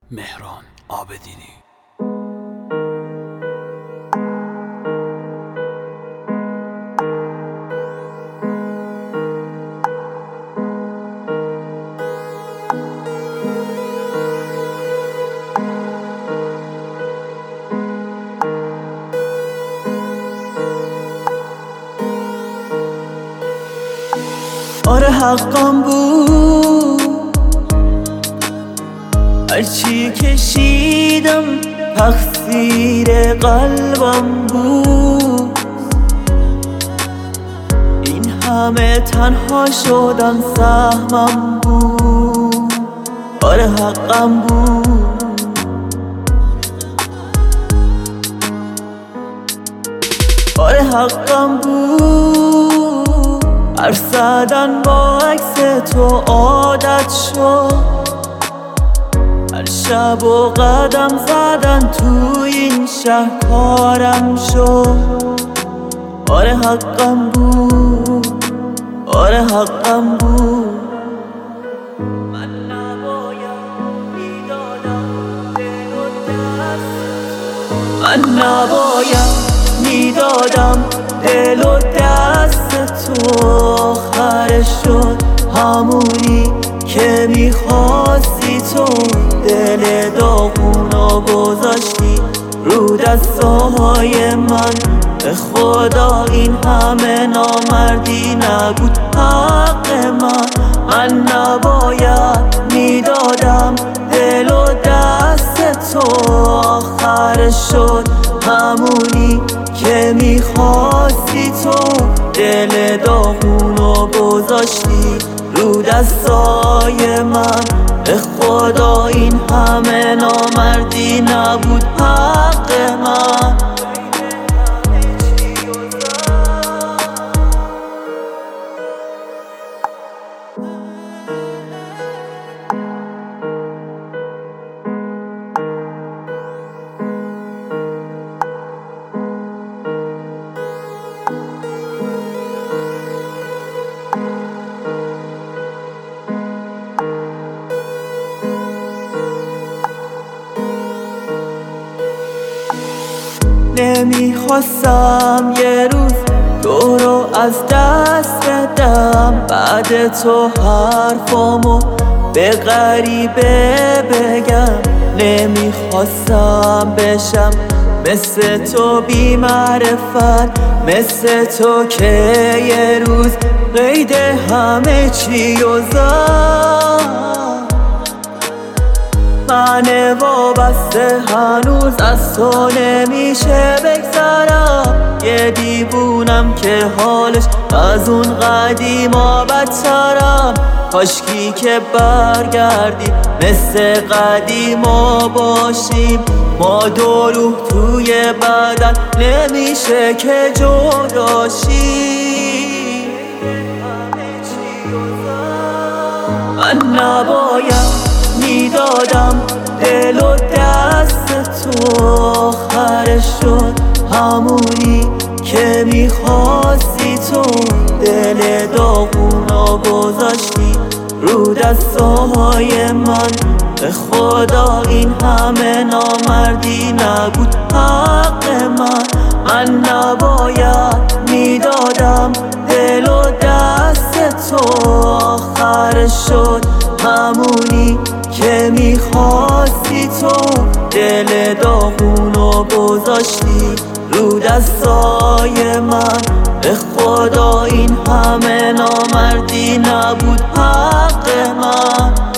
مهران عابدینی. آره حقم بود هرچی کشیدم تقصیر قلبم بود. این همه تنها شدن سهمم بود. آره حقم بود. آره حقم بود. حرف زدن با عکس تو عادت شد. هر شب و قدم زدن تو این شهر کارم شد. آره حقم بود. آره حقم بود. من نباید میدادم دل و دست. من نباید میدادم دل و دست تو. آخرش شد همونی که میخواستی تو. دل داغونو گذاشتی رو دستای من. به خدا این همه نامردی نبود حق من. من نباید میدادم دل و دست تو. آخرش شد همونی که میخواستی تو. دل داغونو گذاشتی رو دستای من. به خدا این همه نامردی نبود حق من. نمیخواستم یه روز تو رو از دست بدم. بعد تو حرفامو به غریبه بگم. نمیخواستم بشم مثل تو بی معرفت. مثل تو که یه روز قید همه چی و زد. من وابسته هنوز از تو نمیشه بگذرم. یه دیوونم که حالش از اون قدیما بدترم. کاشکی که برگردی مثل قدیما باشیم. ما دو روح توی بدن نمیشه که جدا شیم. من نباید میدادم دل و دست تو. آخرش شد همونی که میخواستی تو. دل داغونو گذاشتی رو دستای من. به خدا این همه نامردی نبود حق من. من نباید میدادم دل و دست تو. آخرش شد همونی که میخواستی تو. دل داغونو گذاشتی رو دستای من. به خدا این همه نامردی نبود حق من.